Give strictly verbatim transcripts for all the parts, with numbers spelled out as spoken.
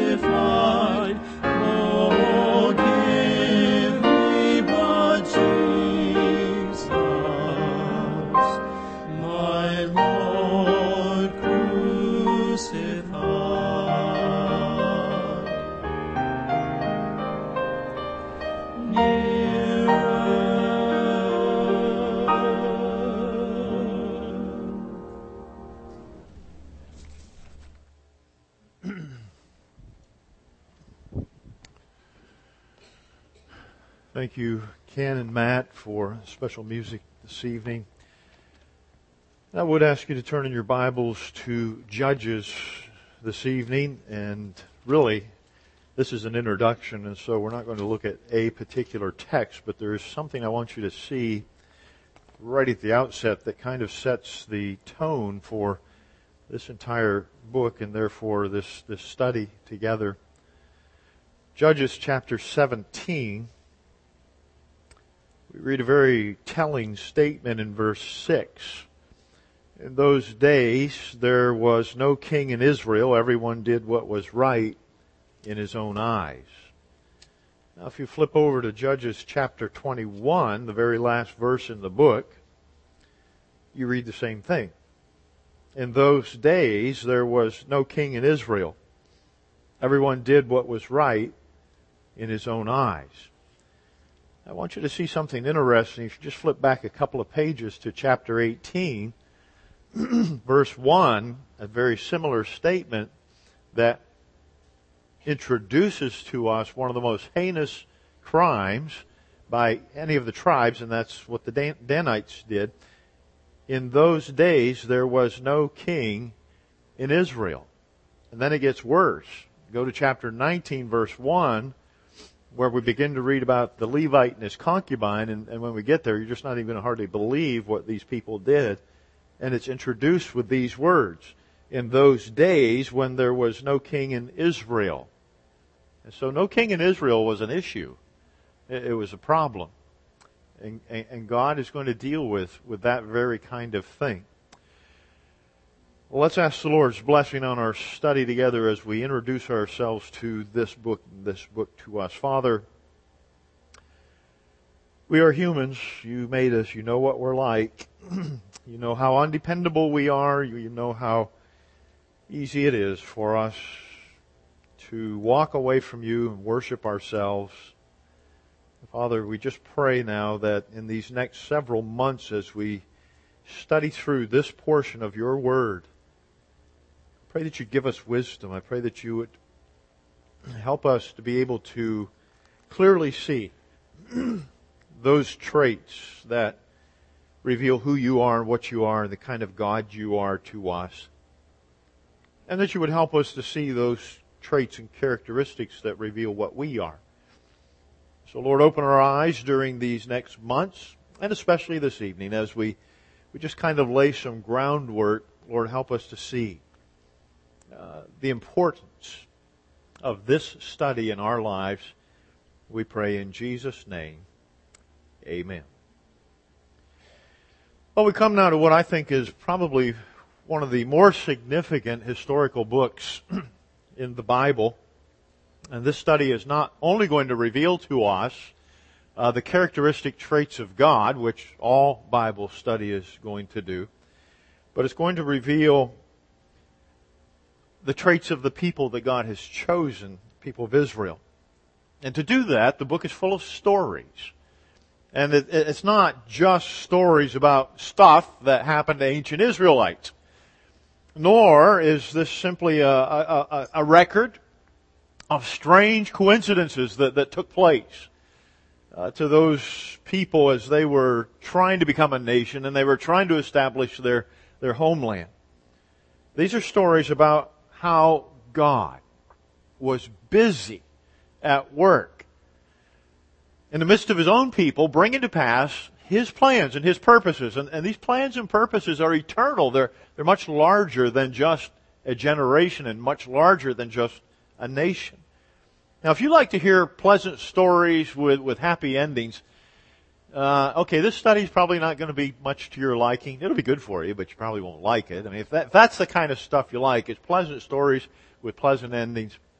crucified. Oh, give me but Jesus, my Lord crucified. Thank you, Ken and Matt, for special music this evening. I would ask you to turn in your Bibles to Judges this evening, and really, this is an introduction, and so we're not going to look at a particular text, but there is something I want you to see right at the outset that kind of sets the tone for this entire book and therefore this, this study together. Judges chapter seventeen. We read a very telling statement in verse six. In those days there was no king in Israel. Everyone did what was right in his own eyes. Now if you flip over to Judges chapter twenty-one, the very last verse in the book, you read the same thing. In those days there was no king in Israel. Everyone did what was right in his own eyes. I want you to see something interesting. If you just flip back a couple of pages to chapter eighteen, verse one, a very similar statement that introduces to us one of the most heinous crimes by any of the tribes, and that's what the Dan- Danites did. In those days, there was no king in Israel. And then it gets worse. Go to chapter nineteen, verse one, where we begin to read about the Levite and his concubine, and, and when we get there, you're just not even going to hardly believe what these people did. And it's introduced with these words, in those days when there was no king in Israel. And so no king in Israel was an issue. It, it was a problem. And, and God is going to deal with, with that very kind of thing. Well, let's ask the Lord's blessing on our study together as we introduce ourselves to this book, this book to us. Father, we are humans. You made us. You know what we're like. You know how undependable we are. You know how easy it is for us to walk away from you and worship ourselves. Father, we just pray now that in these next several months as we study through this portion of your word, I pray that you give us wisdom. I pray that you would help us to be able to clearly see those traits that reveal who you are and what you are and the kind of God you are to us. And that you would help us to see those traits and characteristics that reveal what we are. So Lord, open our eyes during these next months, and especially this evening as we, we just kind of lay some groundwork. Lord, help us to see uh, the importance of this study in our lives. We pray in Jesus' name. Amen. Well, we come now to what I think is probably one of the more significant historical books in the Bible. And this study is not only going to reveal to us uh, the characteristic traits of God, which all Bible study is going to do, but it's going to reveal the traits of the people that God has chosen, people of Israel. And to do that, the book is full of stories. And it, it's not just stories about stuff that happened to ancient Israelites. Nor is this simply a, a, a record of strange coincidences that, that took place uh, to those people as they were trying to become a nation and they were trying to establish their, their homeland. These are stories about how God was busy at work in the midst of His own people, bringing to pass His plans and His purposes. And, and these plans and purposes are eternal. They're, they're much larger than just a generation and much larger than just a nation. Now, if you like to hear pleasant stories with, with happy endings, uh, okay, this study is probably not going to be much to your liking. It'll be good for you, but you probably won't like it. I mean, if, that, if that's the kind of stuff you like, it's pleasant stories with pleasant endings,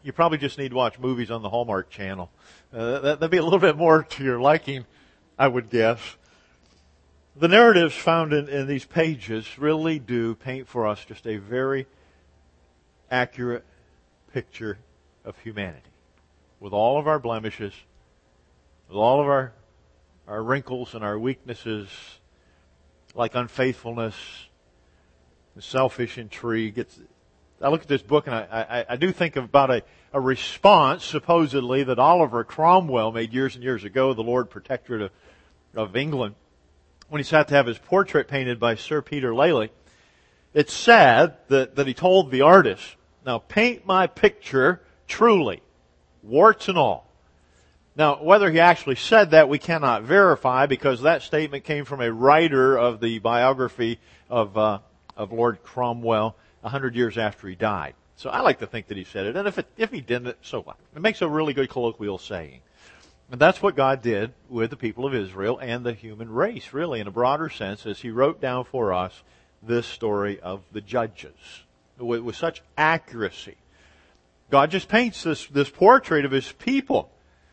you probably just need to watch movies on the Hallmark Channel. Uh, that, that'd be a little bit more to your liking, I would guess. The narratives found in, in these pages really do paint for us just a very accurate picture of humanity. With all of our blemishes, with all of our, our wrinkles and our weaknesses, like unfaithfulness, selfish intrigue. It's, I look at this book and I, I, I do think about a, a response, supposedly, that Oliver Cromwell made years and years ago, the Lord Protectorate of, of England, when he sat to have his portrait painted by Sir Peter Lely. It's sad that, that he told the artist, now paint my picture truly, warts and all. Now, whether he actually said that, we cannot verify, because that statement came from a writer of the biography of uh, of Lord Cromwell a hundred years after he died. So I like to think that he said it, and if it, if he didn't, so what? It makes a really good colloquial saying. And that's what God did with the people of Israel and the human race, really, in a broader sense, as He wrote down for us this story of the Judges with, with such accuracy. God just paints this, this portrait of His people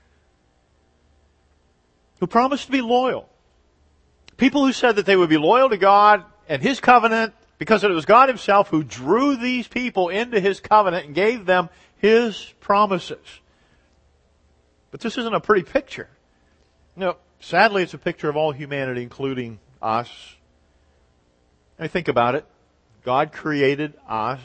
who promised to be loyal. People who said that they would be loyal to God and His covenant, because it was God Himself who drew these people into His covenant and gave them His promises. But this isn't a pretty picture. You know, sadly, it's a picture of all humanity, including us. I mean, think about it. God created us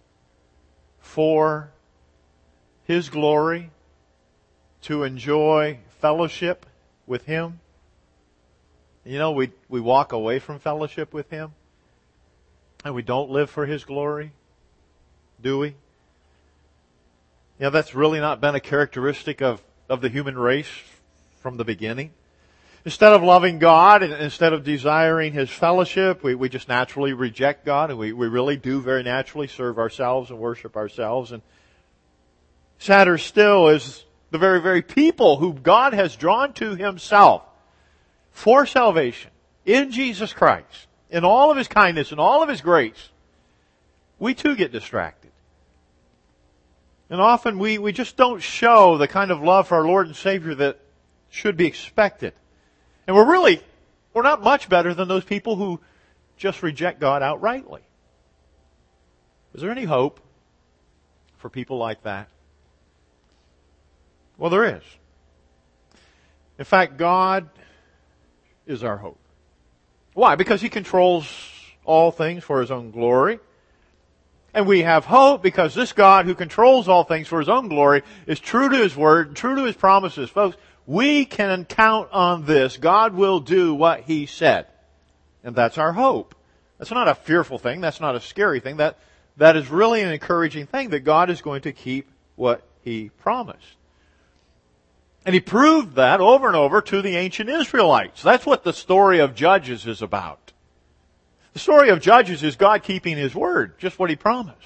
for His glory, to enjoy fellowship with Him. You know, we we walk away from fellowship with Him, and we don't live for His glory, do we? You know, that's really not been a characteristic of, of the human race from the beginning. Instead of loving God, and instead of desiring His fellowship, we, we just naturally reject God, and we, we really do very naturally serve ourselves and worship ourselves. And sadder still is the very, very people who God has drawn to Himself for salvation in Jesus Christ, in all of His kindness and all of His grace. We too get distracted. And often we, we just don't show the kind of love for our Lord and Savior that should be expected. And we're really, we're not much better than those people who just reject God outrightly. Is there any hope for people like that? Well, there is. In fact, God is our hope. Why? Because He controls all things for His own glory. And we have hope because this God who controls all things for His own glory is true to His word, true to His promises. Folks, we can count on this. God will do what He said. And that's our hope. That's not a fearful thing. That's not a scary thing. That, that is really an encouraging thing, that God is going to keep what He promised. And He proved that over and over to the ancient Israelites. That's what the story of Judges is about. The story of Judges is God keeping His word, just what He promised.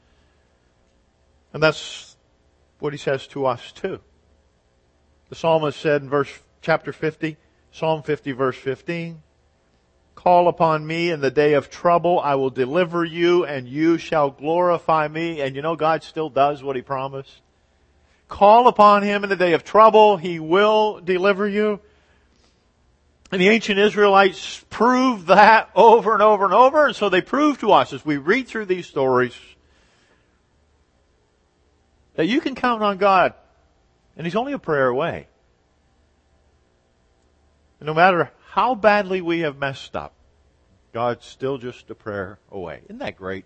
And that's what He says to us too. The psalmist said in verse chapter fifty, Psalm fifty verse fifteen, "Call upon me in the day of trouble, I will deliver you, and you shall glorify me." And you know, God still does what He promised. Call upon Him in the day of trouble, He will deliver you. And the ancient Israelites proved that over and over and over, and so they prove to us as we read through these stories that you can count on God, and He's only a prayer away. And no matter how badly we have messed up, God's still just a prayer away. Isn't that great?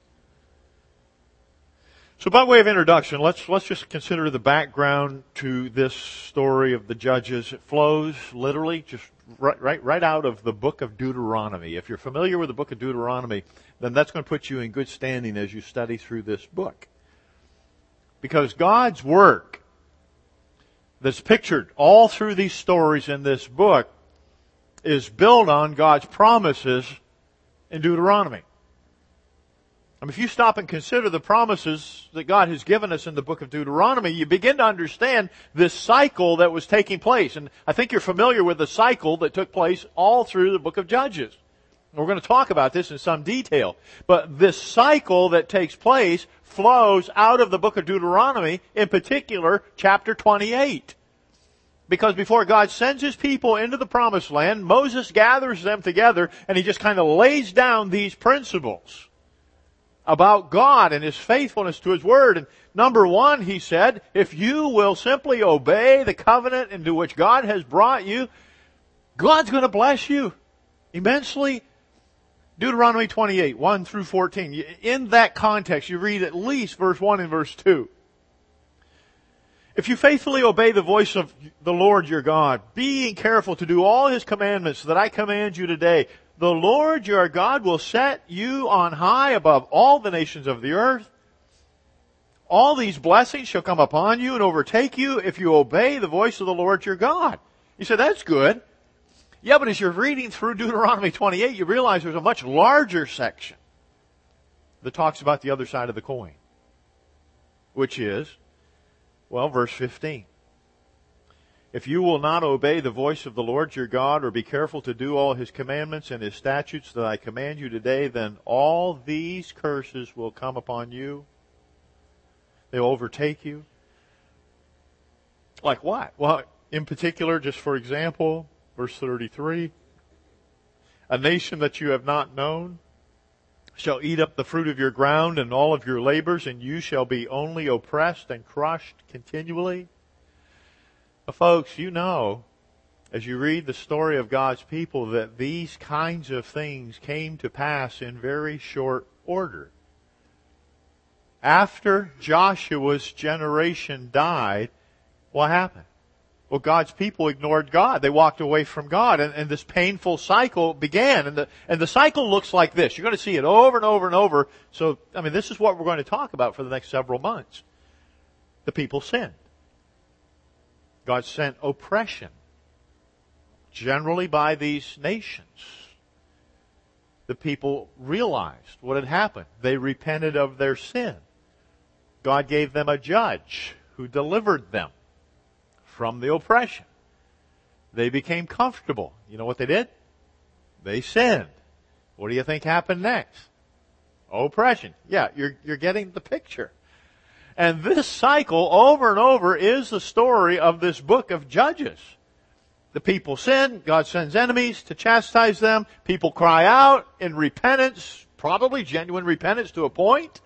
So by way of introduction, let's let's just consider the background to this story of the Judges. It flows literally just right, right, right out of the book of Deuteronomy. If you're familiar with the book of Deuteronomy, then that's going to put you in good standing as you study through this book. Because God's work that's pictured all through these stories in this book is built on God's promises in Deuteronomy. I mean, if you stop and consider the promises that God has given us in the book of Deuteronomy, you begin to understand this cycle that was taking place. And I think you're familiar with the cycle that took place all through the book of Judges. We're going to talk about this in some detail. But this cycle that takes place flows out of the book of Deuteronomy, in particular, chapter twenty-eight. Because before God sends His people into the promised land, Moses gathers them together and he just kind of lays down these principles about God and His faithfulness to His Word. And number one, he said, if you will simply obey the covenant into which God has brought you, God's going to bless you immensely. Deuteronomy twenty-eight, one through fourteen. In that context, you read at least verse one and verse two. If you faithfully obey the voice of the Lord your God, being careful to do all His commandments that I command you today, the Lord your God will set you on high above all the nations of the earth. All these blessings shall come upon you and overtake you if you obey the voice of the Lord your God. You say, that's good. Yeah, but as you're reading through Deuteronomy twenty-eight, you realize there's a much larger section that talks about the other side of the coin, which is, well, verse fifteen. If you will not obey the voice of the Lord your God, or be careful to do all His commandments and His statutes that I command you today, then all these curses will come upon you. They'll overtake you. Like what? Well, in particular, just for example, verse thirty-three, a nation that you have not known shall eat up the fruit of your ground and all of your labors, and you shall be only oppressed and crushed continually. Well, folks, you know, as you read the story of God's people, that these kinds of things came to pass in very short order. After Joshua's generation died, what happened? Well, God's people ignored God. They walked away from God, and, and this painful cycle began. And the, and the cycle looks like this. You're going to see it over and over and over. So, I mean, this is what we're going to talk about for the next several months. The people sinned. God sent oppression, generally by these nations. The people realized what had happened. They repented of their sin. God gave them a judge who delivered them from the oppression. They became comfortable. You know what they did? They sinned. What do you think happened next? Oppression. Yeah, you're, you're getting the picture. And this cycle over and over is the story of this book of Judges. The people sin. God sends enemies to chastise them. People cry out in repentance, probably genuine repentance to a point.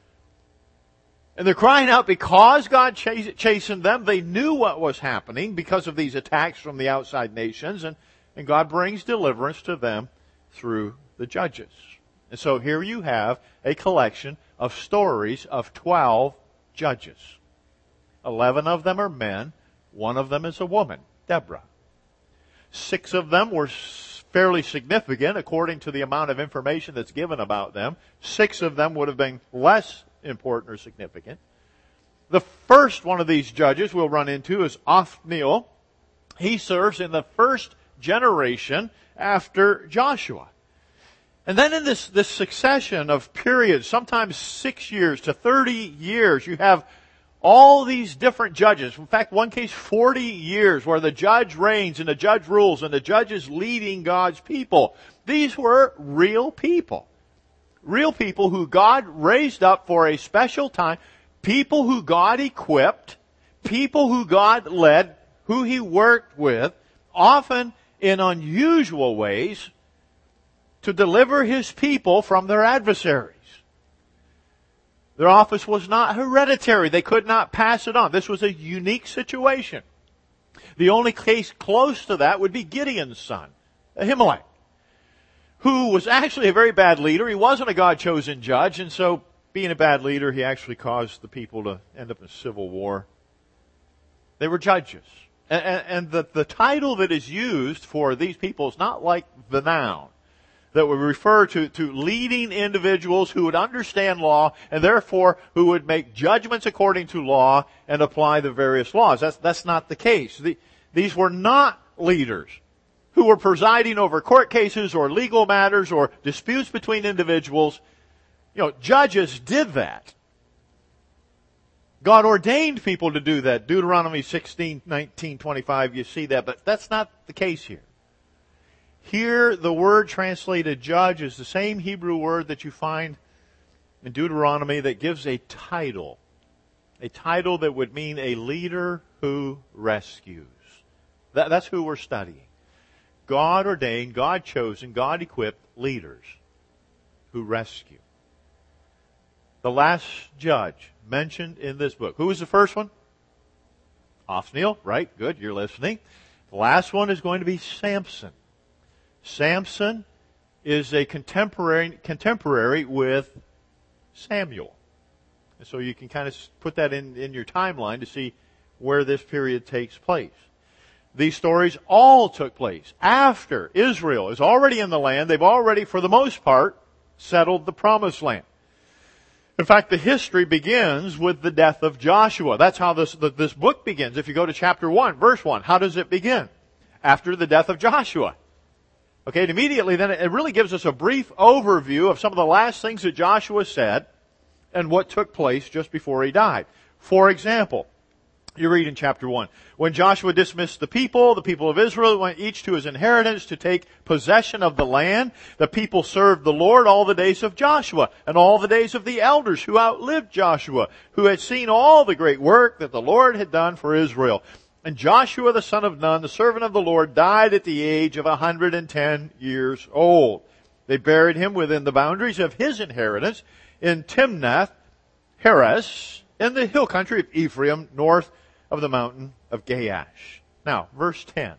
And they're crying out because God chastened them. They knew what was happening because of these attacks from the outside nations. And, and God brings deliverance to them through the judges. And so here you have a collection of stories of twelve judges. Eleven of them are men. One of them is a woman, Deborah. Six of them were fairly significant according to the amount of information that's given about them. Six of them would have been less important or significant. The first one of these judges we'll run into is Othniel. He serves in the first generation after Joshua. And then in this, this succession of periods, sometimes six years to thirty years, you have all these different judges. In fact, one case, forty years, where the judge reigns and the judge rules and the judge is leading God's people. These were real people. Real people who God raised up for a special time. People who God equipped. People who God led. Who He worked with. Often in unusual ways to deliver His people from their adversaries. Their office was not hereditary. They could not pass it on. This was a unique situation. The only case close to that would be Gideon's son, Ahimelech, who was actually a very bad leader. He wasn't a God-chosen judge, and so being a bad leader, he actually caused the people to end up in a civil war. They were judges. And, and, and the, the title that is used for these people is not like the noun that would refer to, to leading individuals who would understand law and therefore who would make judgments according to law and apply the various laws. That's, that's not the case. The, these were not leaders who were presiding over court cases or legal matters or disputes between individuals. You know, judges did that. God ordained people to do that. Deuteronomy sixteen, nineteen, twenty-five, you see that, but that's not the case here. Here, the word translated judge is the same Hebrew word that you find in Deuteronomy that gives a title. A title that would mean a leader who rescues. That, that's who we're studying. God ordained, God chosen, God equipped leaders who rescue. The last judge mentioned in this book. Who was the first one? Othniel, right? Good, you're listening. The last one is going to be Samson. Samson is a contemporary contemporary with Samuel. And so you can kind of put that in, in your timeline to see where this period takes place. These stories all took place after Israel is already in the land. They've already, for the most part, settled the promised land. In fact, the history begins with the death of Joshua. That's how this, this book begins. If you go to chapter one, verse one, how does it begin? After the death of Joshua. Okay, and immediately then it really gives us a brief overview of some of the last things that Joshua said and what took place just before he died. For example, you read in chapter one, when Joshua dismissed the people, the people of Israel went each to his inheritance to take possession of the land. The people served the Lord all the days of Joshua and all the days of the elders who outlived Joshua, who had seen all the great work that the Lord had done for Israel. And Joshua the son of Nun, the servant of the Lord, died at the age of one hundred ten years old. They buried him within the boundaries of his inheritance in Timnath Heres, in the hill country of Ephraim, north of the mountain of Gaash. Now, verse ten.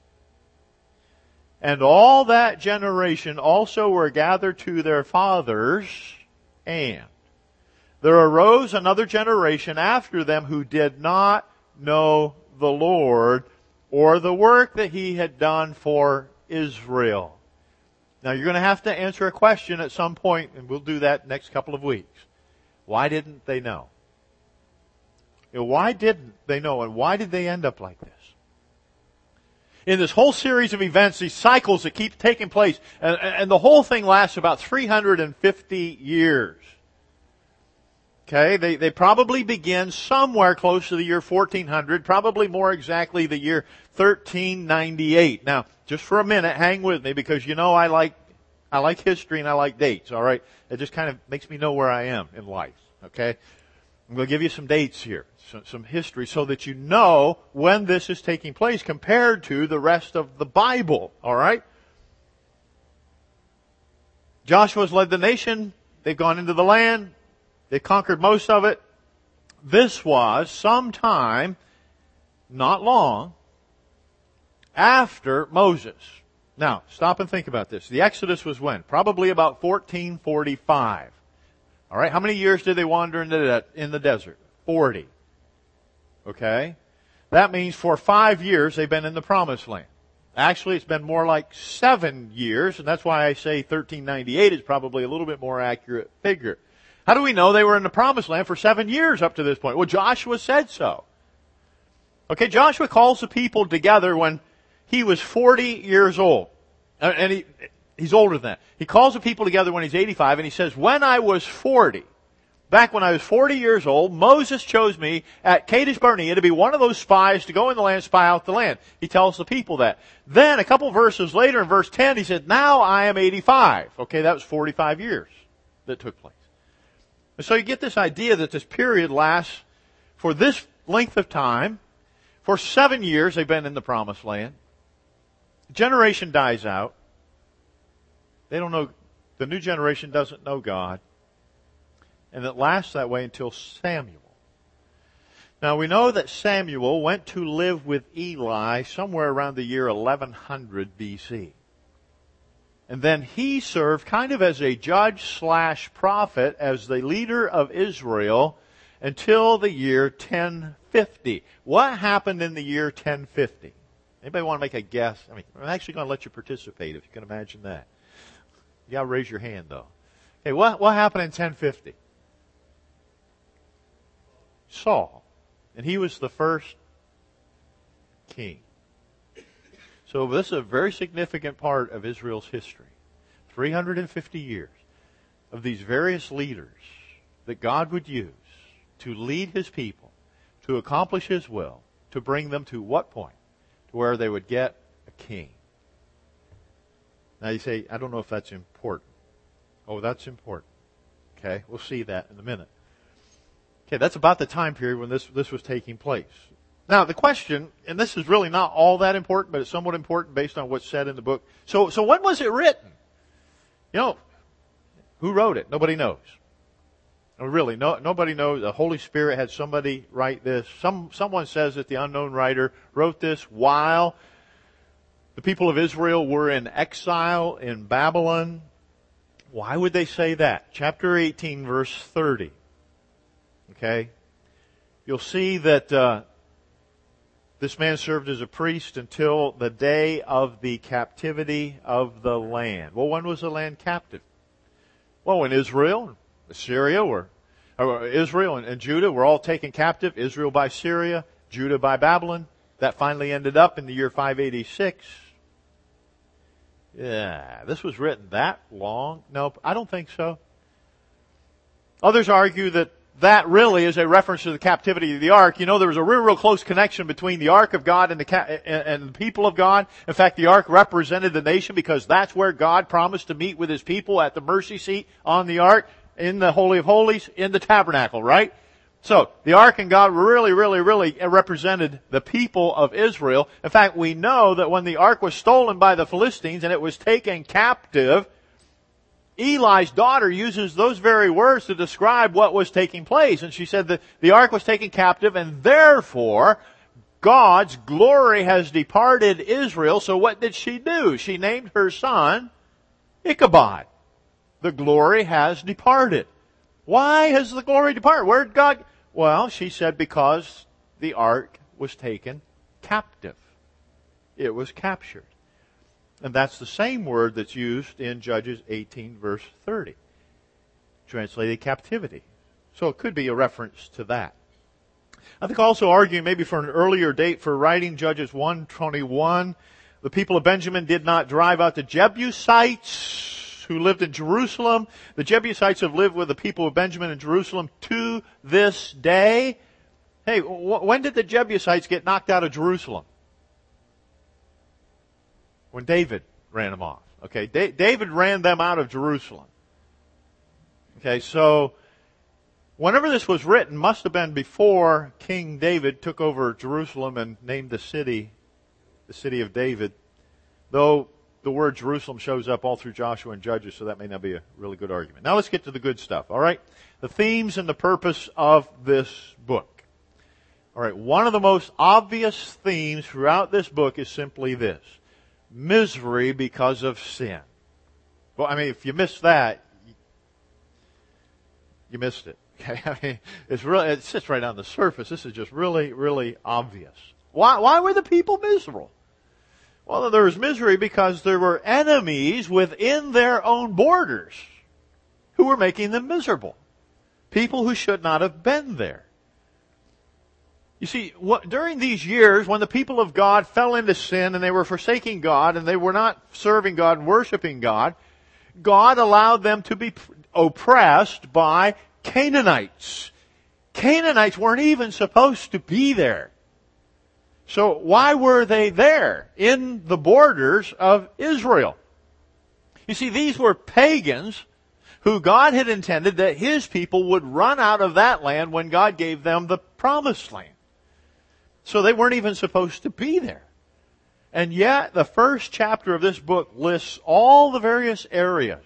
And all that generation also were gathered to their fathers, and there arose another generation after them who did not know the Lord or the work that he had done for Israel. Now, you're going to have to answer a question at some point, and we'll do that next couple of weeks. Why didn't they know? You know, why didn't they know, and why did they end up like this? In this whole series of events, these cycles that keep taking place, and, and the whole thing lasts about three hundred fifty years. Okay, they, they probably begin somewhere close to the year fourteen hundred, probably more exactly the year thirteen ninety-eight. Now, just for a minute, hang with me, because you know I like, I like history and I like dates, alright? It just kind of makes me know where I am in life, okay? I'm going to give you some dates here, some, some history, so that you know when this is taking place compared to the rest of the Bible, alright? Joshua's led the nation, they've gone into the land, they conquered most of it. This was sometime, not long, after Moses. Now, stop and think about this. The Exodus was when? Probably about fourteen forty-five. All right, how many years did they wander in the, in the desert? forty. Okay? That means for five years they've been in the Promised Land. Actually, it's been more like seven years, and that's why I say thirteen ninety-eight is probably a little bit more accurate figure. How do we know they were in the Promised Land for seven years up to this point? Well, Joshua said so. Okay, Joshua calls the people together when he was forty years old. And he, he's older than that. He calls the people together when he's eighty-five, and he says, when I was forty, back when I was forty years old, Moses chose me at Kadesh Barnea to be one of those spies to go in the land, spy out the land. He tells the people that. Then, a couple verses later, in verse ten, he said, now I am eighty-five. Okay, that was forty-five years that took place. And so you get this idea that this period lasts for this length of time. For seven years they've been in the Promised Land. Generation dies out. They don't know, the new generation doesn't know God. And it lasts that way until Samuel. Now we know that Samuel went to live with Eli somewhere around the year eleven hundred B C. And then he served kind of as a judge slash prophet as the leader of Israel until the year ten fifty. What happened in the year ten fifty? Anybody want to make a guess? I mean, I'm actually going to let you participate if you can imagine that. You got to raise your hand though. Okay, what, what happened in ten fifty? Saul. And he was the first king. So this is a very significant part of Israel's history. three hundred fifty years of these various leaders that God would use to lead His people, to accomplish His will, to bring them to what point? To where they would get a king. Now you say, I don't know if that's important. Oh, that's important. Okay, we'll see that in a minute. Okay, that's about the time period when this, this was taking place. Now the question, and this is really not all that important, but it's somewhat important based on what's said in the book. So, so when was it written? You know, who wrote it? Nobody knows. Really, no, nobody knows. The Holy Spirit had somebody write this. Some, someone says that the unknown writer wrote this while the people of Israel were in exile in Babylon. Why would they say that? Chapter eighteen, verse thirty. Okay? You'll see that uh, this man served as a priest until the day of the captivity of the land. Well, when was the land captive? Well, when Israel, Assyria, were, or Israel and, and Judah were all taken captive. Israel by Syria, Judah by Babylon. That finally ended up in the year five eighty-six. Yeah, this was written that long? No, I don't think so. Others argue that that really is a reference to the captivity of the ark. You know, there was a real, real close connection between the ark of God and the, and the people of God. In fact, the ark represented the nation because that's where God promised to meet with His people at the mercy seat on the ark, in the Holy of Holies, in the tabernacle, right? So, the ark and God really, really, really represented the people of Israel. In fact, we know that when the ark was stolen by the Philistines and it was taken captive, Eli's daughter uses those very words to describe what was taking place. And she said that the ark was taken captive and therefore God's glory has departed Israel. So what did she do? She named her son Ichabod. The glory has departed. Why has the glory departed? Where did God... Well, she said because the ark was taken captive. It was captured. And that's the same word that's used in Judges eighteen, verse thirty. Translated captivity. So it could be a reference to that. I think also arguing maybe for an earlier date for writing Judges one twenty-one. The people of Benjamin did not drive out the Jebusites who lived in Jerusalem. The Jebusites have lived with the people of Benjamin in Jerusalem to this day. Hey, wh- when did the Jebusites get knocked out of Jerusalem? When David ran them off. Okay, da- David ran them out of Jerusalem. Okay, so whenever this was written, must have been before King David took over Jerusalem and named the city the city of David. Though the word Jerusalem shows up all through Joshua and Judges, so that may not be a really good argument. Now let's get to the good stuff, all right? The themes and the purpose of this book. All right, one of the most obvious themes throughout this book is simply this. Misery because of sin. Well, I mean, if you missed that, you missed it. Okay, I mean, it's really, it sits right on the surface. This is just really, really obvious. Why, why were the people miserable? Well, there was misery because there were enemies within their own borders who were making them miserable. People who should not have been there. You see, what, during these years when the people of God fell into sin and they were forsaking God and they were not serving God and worshiping God, God allowed them to be oppressed by Canaanites. Canaanites weren't even supposed to be there. So why were they there in the borders of Israel? You see, these were pagans who God had intended that His people would run out of that land when God gave them the promised land. So they weren't even supposed to be there. And yet, the first chapter of this book lists all the various areas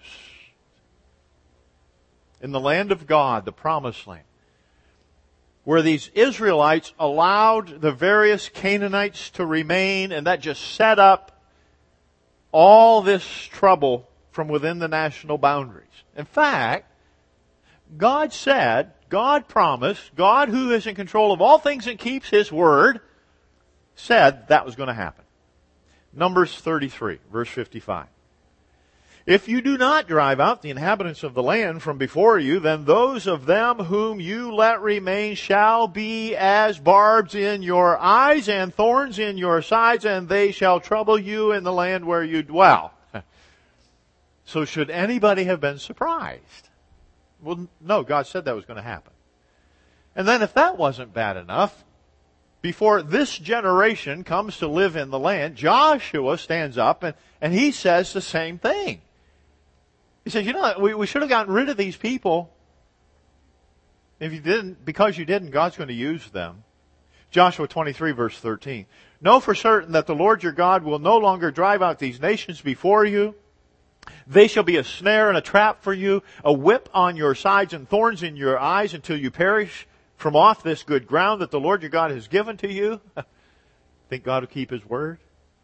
in the land of God, the promised land, where these Israelites allowed the various Canaanites to remain, and that just set up all this trouble from within the national boundaries. In fact, God said, God promised, God who is in control of all things and keeps His word, said that was going to happen. Numbers thirty-three, verse fifty-five. If you do not drive out the inhabitants of the land from before you, then those of them whom you let remain shall be as barbs in your eyes and thorns in your sides, and they shall trouble you in the land where you dwell. So should anybody have been surprised? Well, no, God said that was going to happen. And then if that wasn't bad enough, before this generation comes to live in the land, Joshua stands up and, and he says the same thing. He says, you know, we, we should have gotten rid of these people. If you didn't, because you didn't, God's going to use them. Joshua twenty-three verse thirteen. Know for certain that the Lord your God will no longer drive out these nations before you. They shall be a snare and a trap for you, a whip on your sides and thorns in your eyes until you perish from off this good ground that the Lord your God has given to you. Think God will keep His word?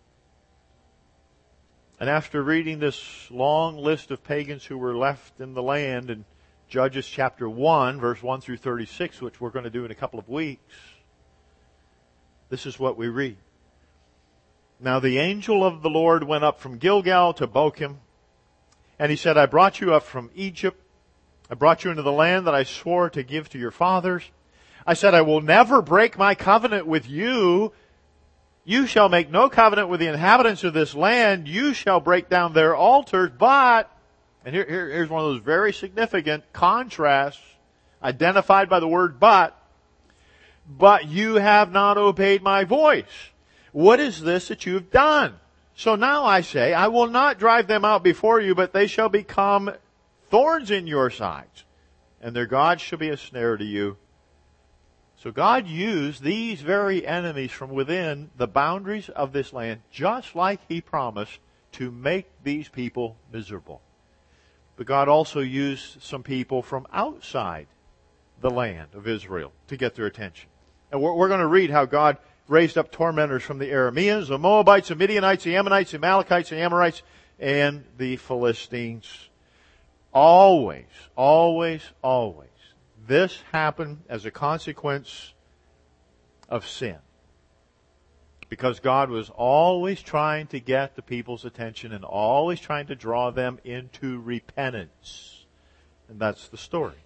And after reading this long list of pagans who were left in the land in Judges chapter one, verse one through thirty-six, which we're going to do in a couple of weeks, this is what we read. Now the angel of the Lord went up from Gilgal to Bochim, and he said, I brought you up from Egypt. I brought you into the land that I swore to give to your fathers. I said, I will never break my covenant with you. You shall make no covenant with the inhabitants of this land. You shall break down their altars, but, and here, here, here's one of those very significant contrasts identified by the word but, but you have not obeyed my voice. What is this that you've done? So now I say, I will not drive them out before you, but they shall become thorns in your sides, and their gods shall be a snare to you. So God used these very enemies from within the boundaries of this land, just like He promised, to make these people miserable. But God also used some people from outside the land of Israel to get their attention. And we're, we're going to read how God raised up tormentors from the Arameans, the Moabites, the Midianites, the Ammonites, the Amalekites, the Amorites, and the Philistines. Always, always, always. This happened as a consequence of sin. Because God was always trying to get the people's attention and always trying to draw them into repentance. And that's the story.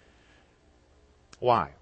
Why?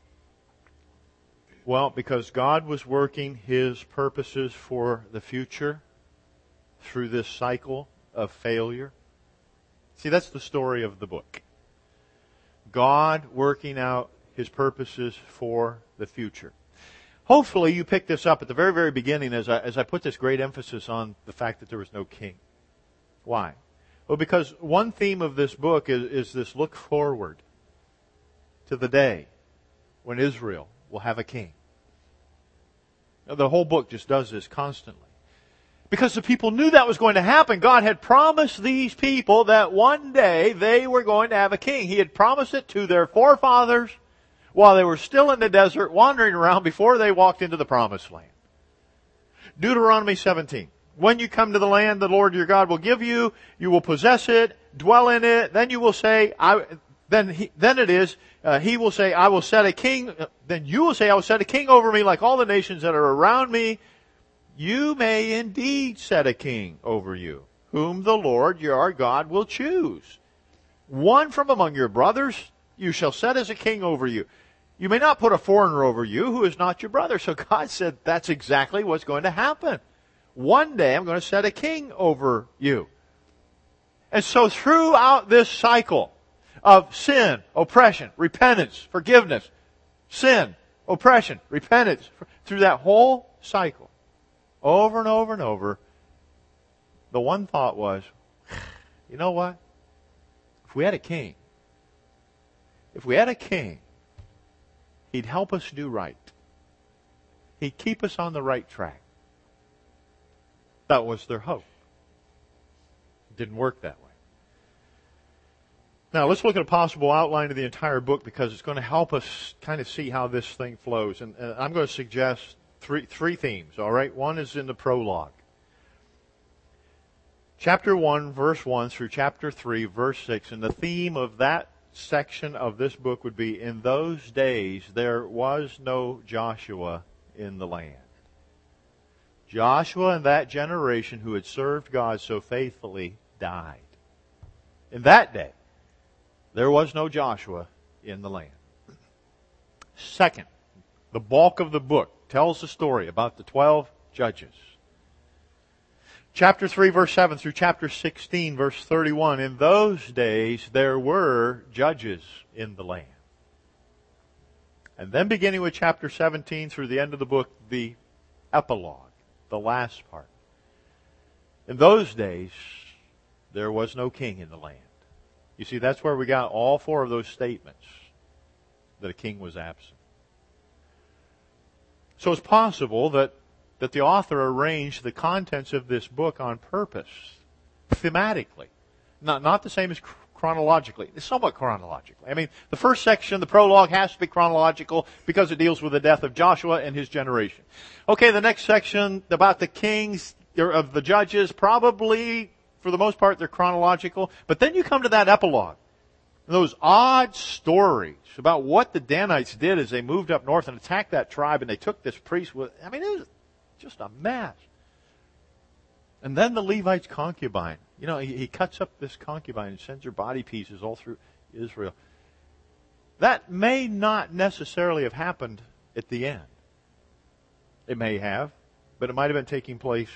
Well, because God was working His purposes for the future through this cycle of failure. See, that's the story of the book. God working out His purposes for the future. Hopefully you picked this up at the very, very beginning as I, as I put this great emphasis on the fact that there was no king. Why? Well, because one theme of this book is, is this look forward to the day when Israel will have a king. Now, the whole book just does this constantly. Because the people knew that was going to happen. God had promised these people that one day they were going to have a king. He had promised it to their forefathers while they were still in the desert wandering around before they walked into the promised land. Deuteronomy seventeen. When you come to the land the Lord your God will give you, you will possess it, dwell in it, then you will say, I, then he, then it is, uh, he will say, I will set a king, then you will say, I will set a king over me like all the nations that are around me. You may indeed set a king over you, whom the Lord your God will choose. One from among your brothers you shall set as a king over you. You may not put a foreigner over you who is not your brother. So God said that's exactly what's going to happen. One day I'm going to set a king over you. And so throughout this cycle of sin, oppression, repentance, forgiveness, sin, oppression, repentance, through that whole cycle, over and over and over, the one thought was, you know what? If we had a king, if we had a king, He'd help us do right. He'd keep us on the right track. That was their hope. It didn't work that way. Now let's look at a possible outline of the entire book because it's going to help us kind of see how this thing flows. And, and I'm going to suggest Three, three themes, all right? One is in the prologue. Chapter one, verse one through chapter three, verse six. And the theme of that section of this book would be, in those days there was no Joshua in the land. Joshua and that generation who had served God so faithfully died. In that day, there was no Joshua in the land. Second, the bulk of the book tells the story about the twelve judges. Chapter three, verse seven through chapter sixteen, verse thirty-one. In those days there were judges in the land. And then beginning with chapter seventeen through the end of the book, the epilogue, the last part. In those days, there was no king in the land. You see, that's where we got all four of those statements, that a king was absent. So it's possible that, that the author arranged the contents of this book on purpose, thematically. Not, not the same as chronologically. It's somewhat chronologically. I mean, the first section, the prologue, has to be chronological because it deals with the death of Joshua and his generation. Okay, the next section about the kings, of the judges, probably, for the most part, they're chronological. But then you come to that epilogue. Those odd stories about what the Danites did as they moved up north and attacked that tribe, and they took this priest with, I mean, it was just a mess. And then the Levite's concubine. You know, he, he cuts up this concubine and sends her body pieces all through Israel. That may not necessarily have happened at the end. It may have, but it might have been taking place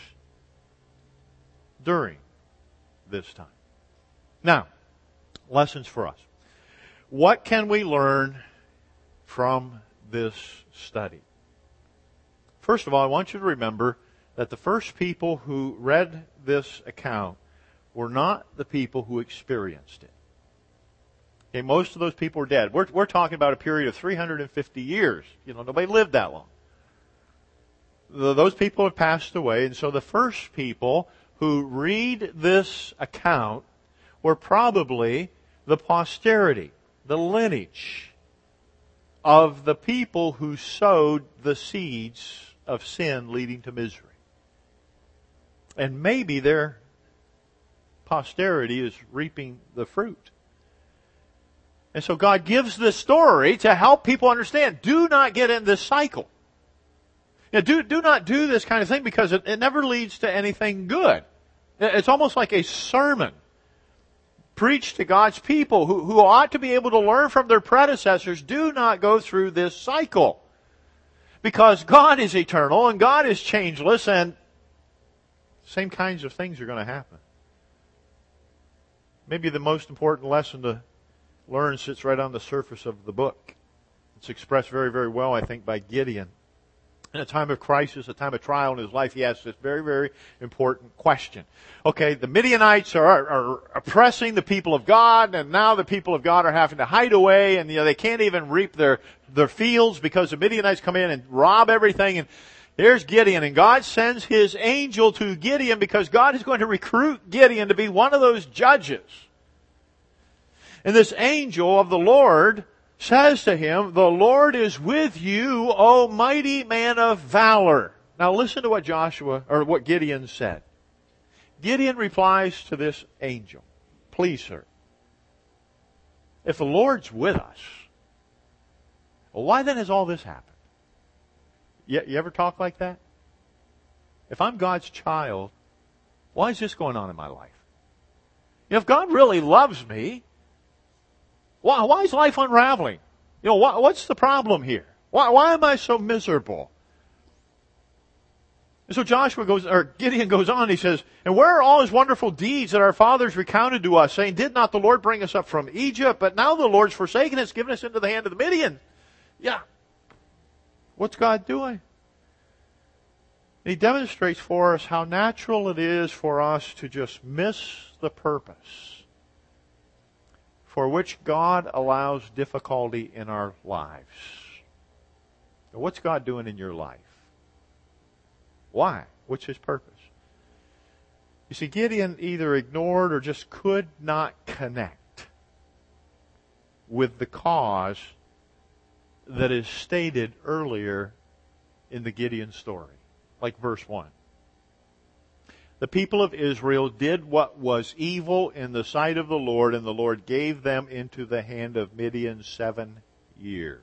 during this time. Now, lessons for us. What can we learn from this study? First of all, I want you to remember that the first people who read this account were not the people who experienced it. Okay, most of those people are dead. We're, we're talking about a period of three hundred fifty years. You know, nobody lived that long. The, those people have passed away, and so the first people who read this account were probably the posterity, the lineage of the people who sowed the seeds of sin leading to misery. And maybe their posterity is reaping the fruit. And so God gives this story to help people understand, do not get in this cycle. You know, do, do not do this kind of thing because it, it never leads to anything good. It's almost like a sermon preached to God's people who, who ought to be able to learn from their predecessors. Do not go through this cycle. Because God is eternal and God is changeless, and same kinds of things are going to happen. Maybe the most important lesson to learn sits right on the surface of the book. It's expressed very, very well, I think, by Gideon. In a time of crisis, a time of trial in his life, he asks this very, very important question. Okay, the Midianites are, are oppressing the people of God, and now the people of God are having to hide away, and you know they can't even reap their, their fields because the Midianites come in and rob everything. And there's Gideon, and God sends his angel to Gideon because God is going to recruit Gideon to be one of those judges. And this angel of the Lord says to him, "The Lord is with you, O mighty man of valor." Now listen to what Joshua, or what Gideon said. Gideon replies to this angel, "Please, sir, if the Lord's with us, well, why then has all this happened?" You, you ever talk like that? If I'm God's child, why is this going on in my life? You know, if God really loves me, Why, why is life unraveling? You know, what, what's the problem here? Why, why am I so miserable? And so Joshua goes, or Gideon goes on, he says, "And where are all his wonderful deeds that our fathers recounted to us, saying, did not the Lord bring us up from Egypt? But now the Lord's forsaken us, given us into the hand of the Midian." Yeah. What's God doing? And he demonstrates for us how natural it is for us to just miss the purpose for which God allows difficulty in our lives. Now, what's God doing in your life? Why? What's his purpose? You see, Gideon either ignored or just could not connect with the cause that is stated earlier in the Gideon story, like verse one. The people of Israel did what was evil in the sight of the Lord, and the Lord gave them into the hand of Midian seven years.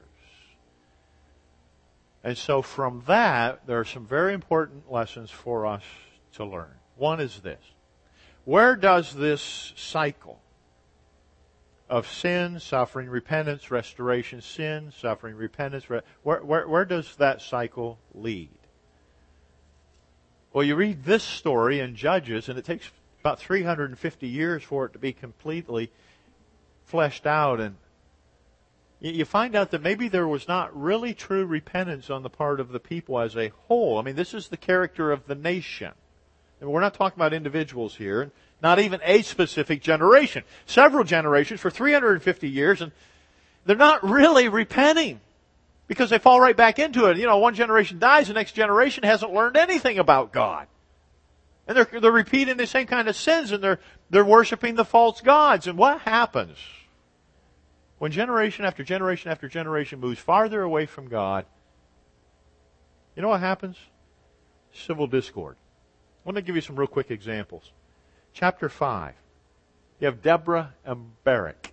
And so from that, there are some very important lessons for us to learn. One is this. Where does this cycle of sin, suffering, repentance, restoration, sin, suffering, repentance, re- where, where, where does that cycle lead? Well, you read this story in Judges, and it takes about three hundred fifty years for it to be completely fleshed out and you find out that maybe there was not really true repentance on the part of the people as a whole. I mean, this is the character of the nation. And we're not talking about individuals here, not even a specific generation. Several generations for three hundred fifty years, and they're not really repenting because they fall right back into it. You know, one generation dies, the next generation hasn't learned anything about God. And they're, they're repeating the same kind of sins, and they're, they're worshiping the false gods. And what happens? When generation after generation after generation moves farther away from God, you know what happens? Civil discord. I want to give you some real quick examples. Chapter five. You have Deborah and Barak.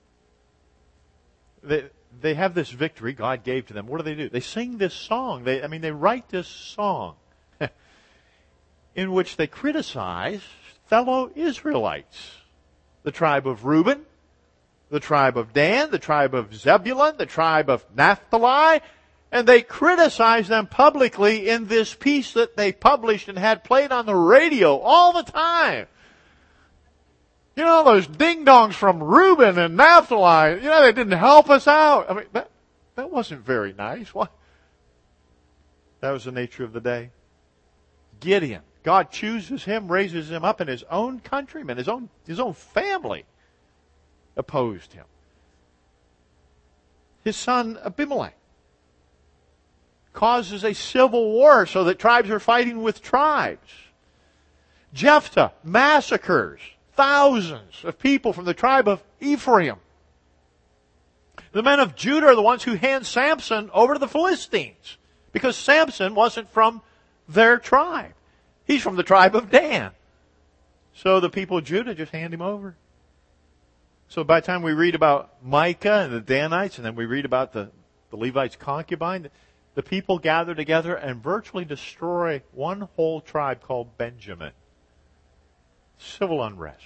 They, they have this victory God gave to them. What do they do? They sing this song. They, I mean, they write this song in which they criticize fellow Israelites. The tribe of Reuben, the tribe of Dan, the tribe of Zebulun, the tribe of Naphtali, and they criticize them publicly in this piece that they published and had played on the radio all the time. You know, those ding-dongs from Reuben and Naphtali, you know, they didn't help us out. I mean, that, that wasn't very nice. What? That was the nature of the day. Gideon. God chooses him, raises him up, and his own countrymen, his own, his own family opposed him. His son Abimelech causes a civil war so that tribes are fighting with tribes. Jephthah massacres thousands of people from the tribe of Ephraim. The men of Judah are the ones who hand Samson over to the Philistines because Samson wasn't from their tribe. He's from the tribe of Dan. So the people of Judah just hand him over. So by the time we read about Micah and the Danites, and then we read about the, the Levites' concubine, the people gather together and virtually destroy one whole tribe called Benjamin. Civil unrest.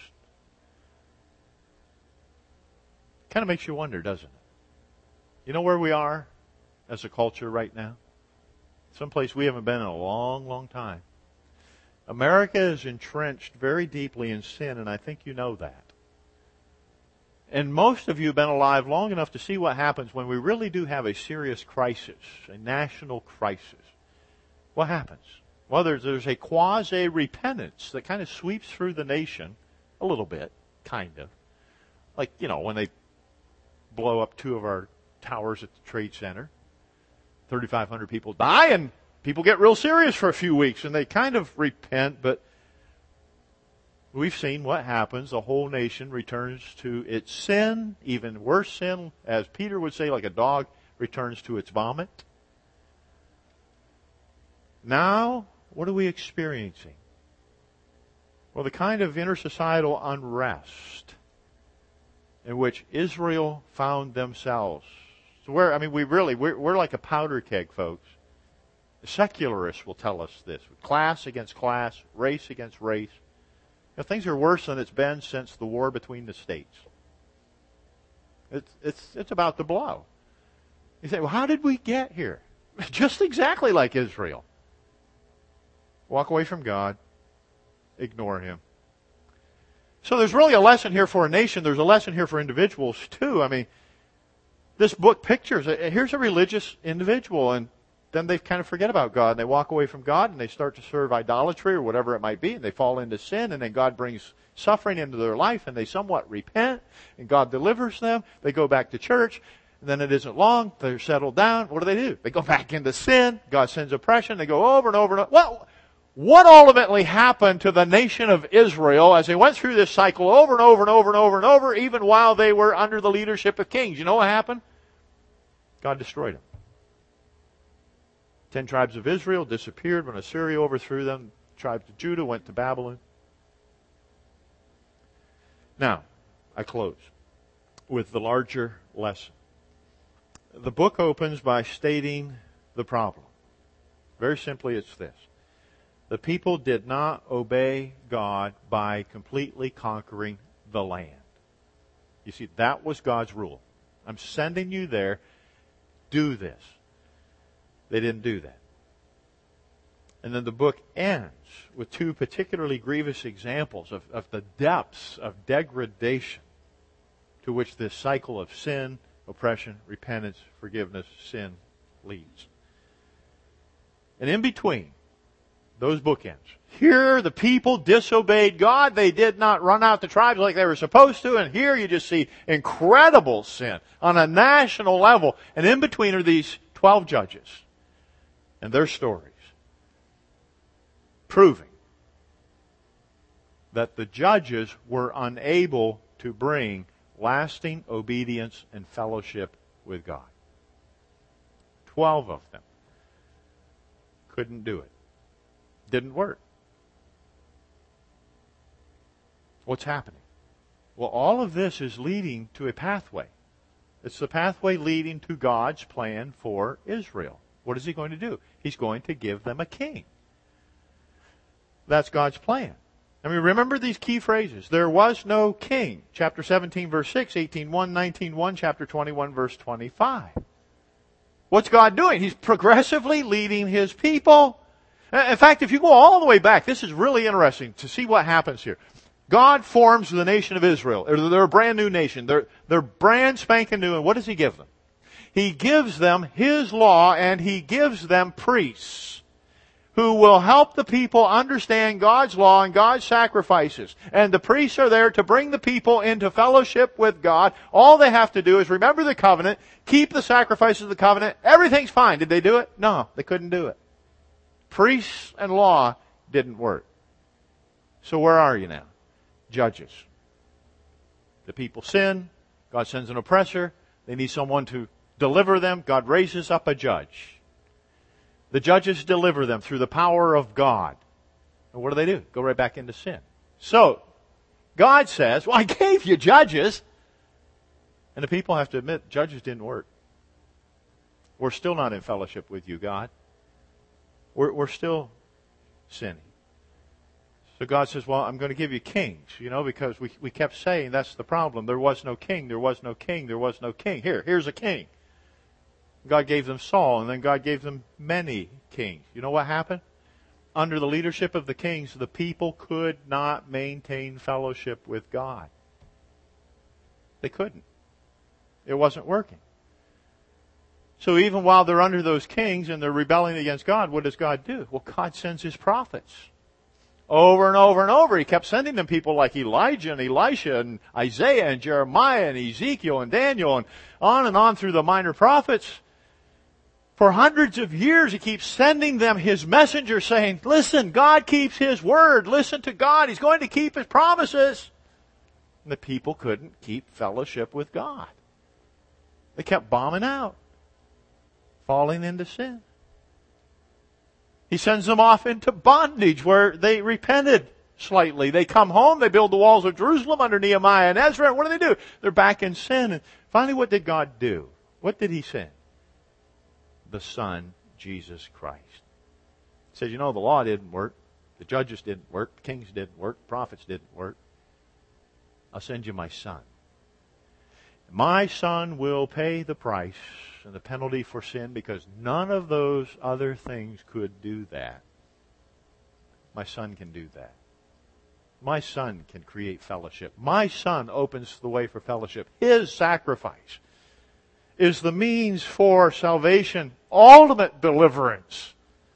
Kind of makes you wonder, doesn't it? You know where we are as a culture right now? Someplace we haven't been in a long, long time. America is entrenched very deeply in sin, and I think you know that. And most of you have been alive long enough to see what happens when we really do have a serious crisis, a national crisis. What happens? Well, there's, there's a quasi-repentance that kind of sweeps through the nation a little bit, kind of. Like, you know, when they blow up two of our towers at the Trade Center, thirty-five hundred people die, and people get real serious for a few weeks, and they kind of repent, but we've seen what happens. The whole nation returns to its sin, even worse sin, as Peter would say, like a dog returns to its vomit. Now, what are we experiencing? Well, the kind of intersocietal unrest in which Israel found themselves. So we're, I mean, we really, we're, we're like a powder keg, folks. The secularists will tell us this. Class against class, race against race. You know, things are worse than it's been since the war between the states. It's, it's, it's about to blow. You say, well, how did we get here? Just exactly like Israel. Walk away from God. Ignore Him. So there's really a lesson here for a nation. There's a lesson here for individuals, too. I mean, this book pictures, here's a religious individual, and then they kind of forget about God, and they walk away from God, and they start to serve idolatry or whatever it might be, and they fall into sin, and then God brings suffering into their life, and they somewhat repent, and God delivers them. They go back to church, and then it isn't long. They're settled down. What do they do? They go back into sin. God sends oppression. They go over and over and over. Well, what ultimately happened to the nation of Israel as they went through this cycle over and over and over and over and over, even while they were under the leadership of kings? You know what happened? God destroyed them. Ten tribes of Israel disappeared when Assyria overthrew them. The tribes of Judah went to Babylon. Now, I close with the larger lesson. The book opens by stating the problem. Very simply, it's this. The people did not obey God by completely conquering the land. You see, that was God's rule. I'm sending you there. Do this. They didn't do that. And then the book ends with two particularly grievous examples of, of the depths of degradation to which this cycle of sin oppression, repentance, forgiveness, sin leads. And in between those bookends, here the people disobeyed God. They did not run out the tribes like they were supposed to. And here you just see incredible sin on a national level. And in between are these twelve judges and their stories, proving that the judges were unable to bring lasting obedience and fellowship with God. Twelve of them couldn't do it. Didn't work. What's happening? Well, all of this is leading to a pathway. It's the pathway leading to God's plan for Israel. What is He going to do? He's going to give them a king. That's God's plan. I mean, remember these key phrases. There was no king. Chapter seventeen, verse six, eighteen one, nineteen one, chapter twenty-one, verse twenty-five. What's God doing? He's progressively leading His people. In fact, if you go all the way back, this is really interesting to see what happens here. God forms the nation of Israel. They're a brand new nation. They're, they're brand spanking new. And what does He give them? He gives them His law, and He gives them priests who will help the people understand God's law and God's sacrifices. And the priests are there to bring the people into fellowship with God. All they have to do is remember the covenant, keep the sacrifices of the covenant. Everything's fine. Did they do it? No, they couldn't do it. Priests and law didn't work. So where are you now? Judges. The people sin. God sends an oppressor. They need someone to deliver them. God raises up a judge. The judges deliver them through the power of God. And what do they do? Go right back into sin. So, God says, well, I gave you judges. And the people have to admit, judges didn't work. We're still not in fellowship with you, God. We're, we're still sinning. So God says, well, I'm going to give you kings, you know, because we, we kept saying that's the problem. There was no king, there was no king, there was no king. Here, here's a king. God gave them Saul, and then God gave them many kings. You know what happened? Under the leadership of the kings, the people could not maintain fellowship with God. They couldn't. It wasn't working. So even while they're under those kings and they're rebelling against God, what does God do? Well, God sends His prophets. Over and over and over, He kept sending them people like Elijah and Elisha and Isaiah and Jeremiah and Ezekiel and Daniel and on and on through the minor prophets. For hundreds of years, He keeps sending them His messenger saying, listen, God keeps His word. Listen to God. He's going to keep His promises. And the people couldn't keep fellowship with God. They kept bombing out, falling into sin. He sends them off into bondage where they repented slightly. They come home, they build the walls of Jerusalem under Nehemiah and Ezra, and what do they do? They're back in sin. And finally, what did God do? What did He send? The Son, Jesus Christ. He says, you know, the law didn't work. The judges didn't work. The kings didn't work. The prophets didn't work. I'll send you my Son. My Son will pay the price and the penalty for sin because none of those other things could do that. My Son can do that. My Son can create fellowship. My Son opens the way for fellowship. His sacrifice is the means for salvation, ultimate deliverance.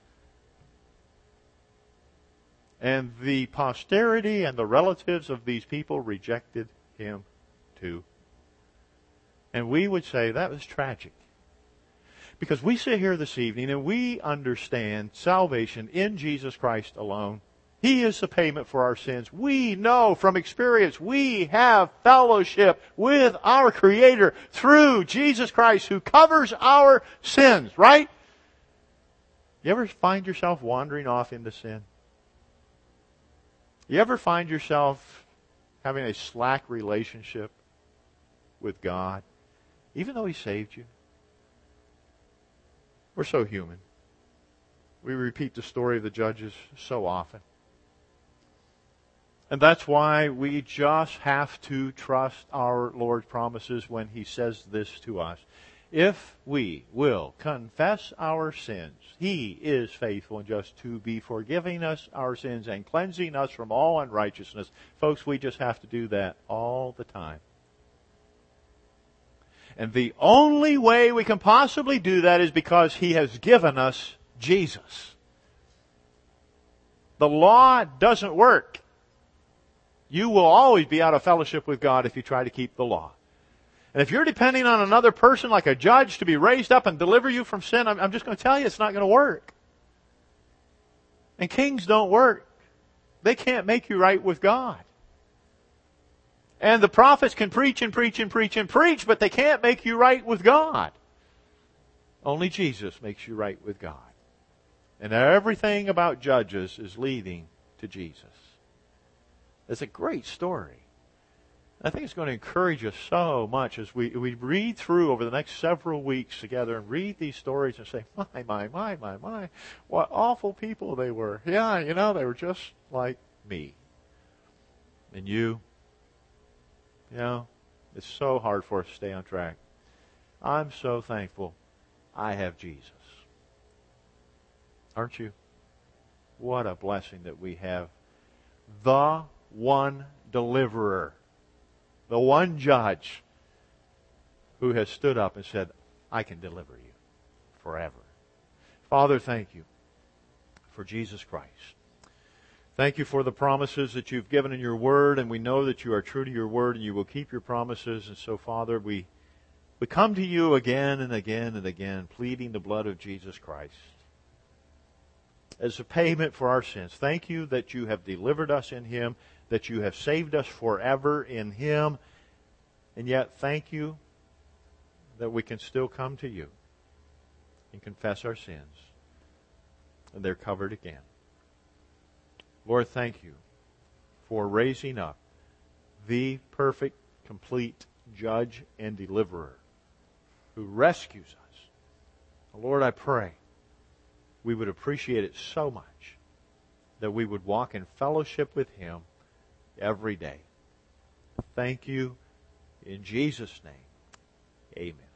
And the posterity and the relatives of these people rejected Him too. And we would say that was tragic. Because we sit here this evening and we understand salvation in Jesus Christ alone. He is the payment for our sins. We know from experience we have fellowship with our Creator through Jesus Christ who covers our sins, right? You ever find yourself wandering off into sin? You ever find yourself having a slack relationship with God, even though He saved you? We're so human. We repeat the story of the judges so often. And that's why we just have to trust our Lord's promises when He says this to us. If we will confess our sins, He is faithful and just to be forgiving us our sins and cleansing us from all unrighteousness. Folks, we just have to do that all the time. And the only way we can possibly do that is because He has given us Jesus. The law doesn't work. You will always be out of fellowship with God if you try to keep the law. And if you're depending on another person like a judge to be raised up and deliver you from sin, I'm, I'm just going to tell you it's not going to work. And kings don't work. They can't make you right with God. And the prophets can preach and preach and preach and preach, but they can't make you right with God. Only Jesus makes you right with God. And everything about Judges is leading to Jesus. It's a great story. I think it's going to encourage us so much as we, we read through over the next several weeks together and read these stories and say, my, my, my, my, my, what awful people they were. Yeah, you know, they were just like me. And you, you know, it's so hard for us to stay on track. I'm so thankful I have Jesus. Aren't you? What a blessing that we have the one deliverer, the one judge who has stood up and said, I can deliver you forever. Father, thank you for Jesus Christ. Thank you for the promises that you've given in your word, and we know that you are true to your word and you will keep your promises. And so, Father, we, we come to you again and again and again, pleading the blood of Jesus Christ as a payment for our sins. Thank you that you have delivered us in Him, that you have saved us forever in Him. And yet, thank you that we can still come to you and confess our sins. And they're covered again. Lord, thank you for raising up the perfect, complete judge and deliverer who rescues us. Lord, I pray we would appreciate it so much that we would walk in fellowship with Him every day. Thank you in Jesus' name. Amen.